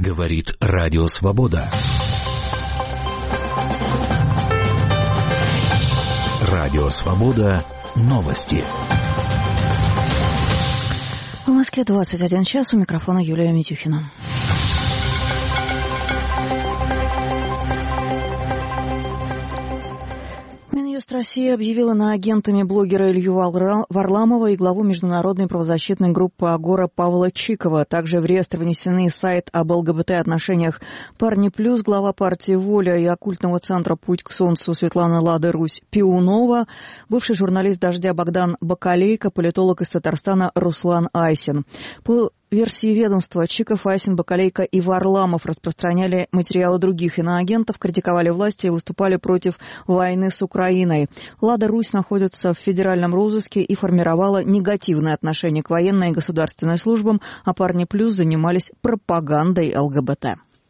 Говорит Радио Свобода. Радио Свобода. Новости. В Москве 21 час. У микрофона Юлия Митюхина. Россия объявила иноагентами блогера Илью Варламова и главу международной правозащитной группы «Агора» Павла Чикова. Также в реестр внесены сайт об ЛГБТ-отношениях «Парни Плюс», глава партии «Воля» и оккультного центра «Путь к солнцу» Светлана Лада Русь Пиунова, бывший журналист «Дождя» Богдан Бакалейко, политолог из Татарстана Руслан Айсин. По версии ведомства, Чиков, Айсин, Бакалейко и Варламов распространяли материалы других иноагентов, критиковали власти и выступали против войны с Украиной. Лада Русь находится в федеральном розыске и формировала негативное отношение к военной и государственной службам, а «Парни Плюс» занимались пропагандой ЛГБТ.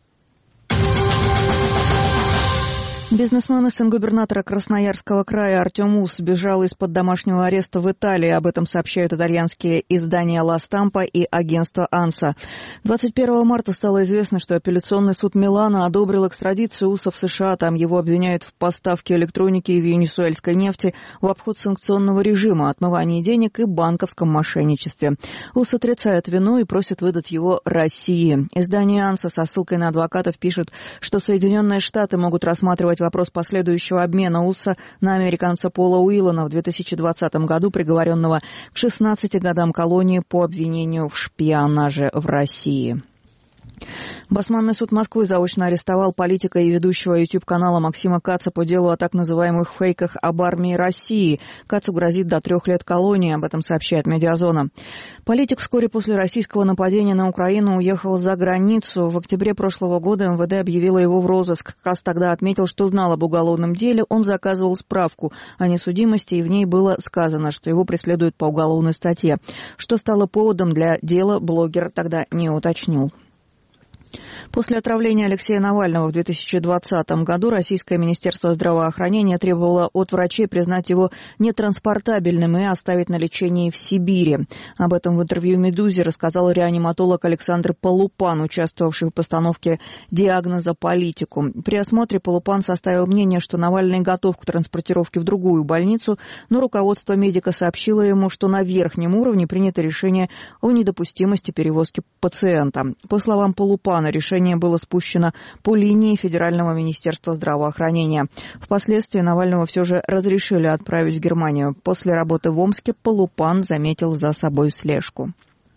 Бизнесмен и сын губернатора Красноярского края Артем Ус сбежал из-под домашнего ареста в Италии. Об этом сообщают итальянские издания «Ла Стампа» и агентство «Анса». 21 марта стало известно, что апелляционный суд Милана одобрил экстрадицию Уса в США. Там его обвиняют в поставке электроники и венесуэльской нефти в обход санкционного режима, отмывании денег и банковском мошенничестве. Ус отрицает вину и просит выдать его России. Издание «Анса» со ссылкой на адвокатов пишет, что Соединенные Штаты могут рассматривать вопрос последующего обмена Уса на американца Пола Уиллана в 2020 году, приговоренного к 16 годам колонии по обвинению в шпионаже в России. Басманный суд Москвы заочно арестовал политика и ведущего YouTube-канала Максима Каца по делу о так называемых фейках об армии России. Кацу грозит до 3 лет колонии, об этом сообщает «Медиазона». Политик вскоре после российского нападения на Украину уехал за границу. В октябре прошлого года МВД объявило его в розыск. Кац тогда отметил, что знал об уголовном деле. Он заказывал справку о несудимости, и в ней было сказано, что его преследуют по уголовной статье. Что стало поводом для дела, блогер тогда не уточнил. После отравления Алексея Навального в 2020 году Российское министерство здравоохранения требовало от врачей признать его нетранспортабельным и оставить на лечении в Сибири. Об этом в интервью «Медузе» рассказал реаниматолог Александр Полупан, участвовавший в постановке диагноза политику. При осмотре Полупан составил мнение, что Навальный готов к транспортировке в другую больницу, но руководство медика сообщило ему, что на верхнем уровне принято решение о недопустимости перевозки пациента. По словам Полупана, решение было спущено по линии Федерального министерства здравоохранения. Впоследствии Навального все же разрешили отправить в Германию. После работы в Омске Полупан заметил за собой слежку.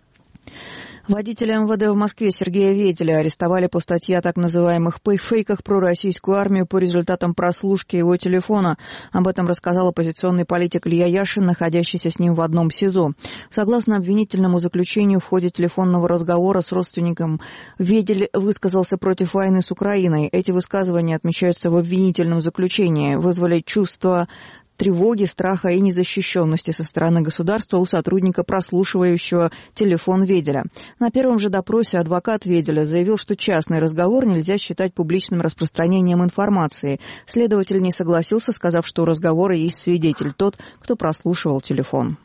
Водителя МВД в Москве Сергея Веделя арестовали по статье о так называемых фейках про российскую армию по результатам прослушки его телефона. Об этом рассказал оппозиционный политик Илья Яшин, находящийся с ним в одном СИЗО. Согласно обвинительному заключению, в ходе телефонного разговора с родственником Ведель высказался против войны с Украиной. Эти высказывания отмечаются в обвинительном заключении, вызвали чувство тревоги, страха и незащищенности со стороны государства у сотрудника, прослушивающего телефон Веделя. На первом же допросе адвокат Веделя заявил, что частный разговор нельзя считать публичным распространением информации. Следователь не согласился, сказав, что у разговора есть свидетель, тот, кто прослушивал телефон.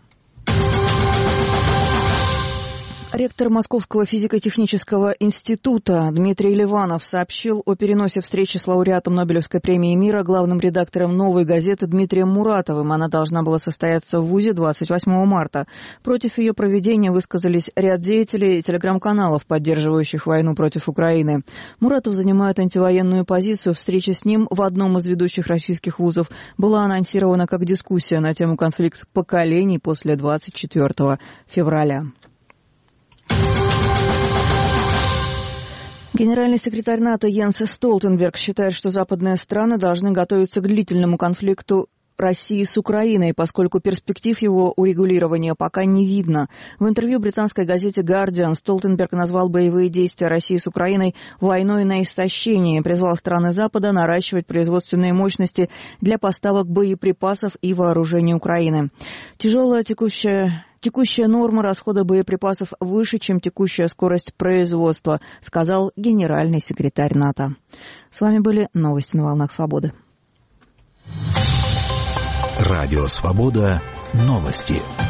Ректор Московского физико-технического института Дмитрий Ливанов сообщил о переносе встречи с лауреатом Нобелевской премии мира, главным редактором «Новой газеты» Дмитрием Муратовым. Она должна была состояться в ВУЗе 28 марта. Против ее проведения высказались ряд деятелей и телеграм-каналов, поддерживающих войну против Украины. Муратов занимает антивоенную позицию. Встреча с ним в одном из ведущих российских вузов была анонсирована как дискуссия на тему конфликта поколений после 24 февраля. Генеральный секретарь НАТО Йенс Столтенберг считает, что западные страны должны готовиться к длительному конфликту России с Украиной, поскольку перспектив его урегулирования пока не видно. В интервью британской газете «Гардиан» Столтенберг назвал боевые действия России с Украиной войной на истощение и призвал страны Запада наращивать производственные мощности для поставок боеприпасов и вооружений Украины. Текущая норма расхода боеприпасов выше, чем текущая скорость производства, сказал генеральный секретарь НАТО. С вами были новости на волнах Свободы. Радио Свобода. Новости.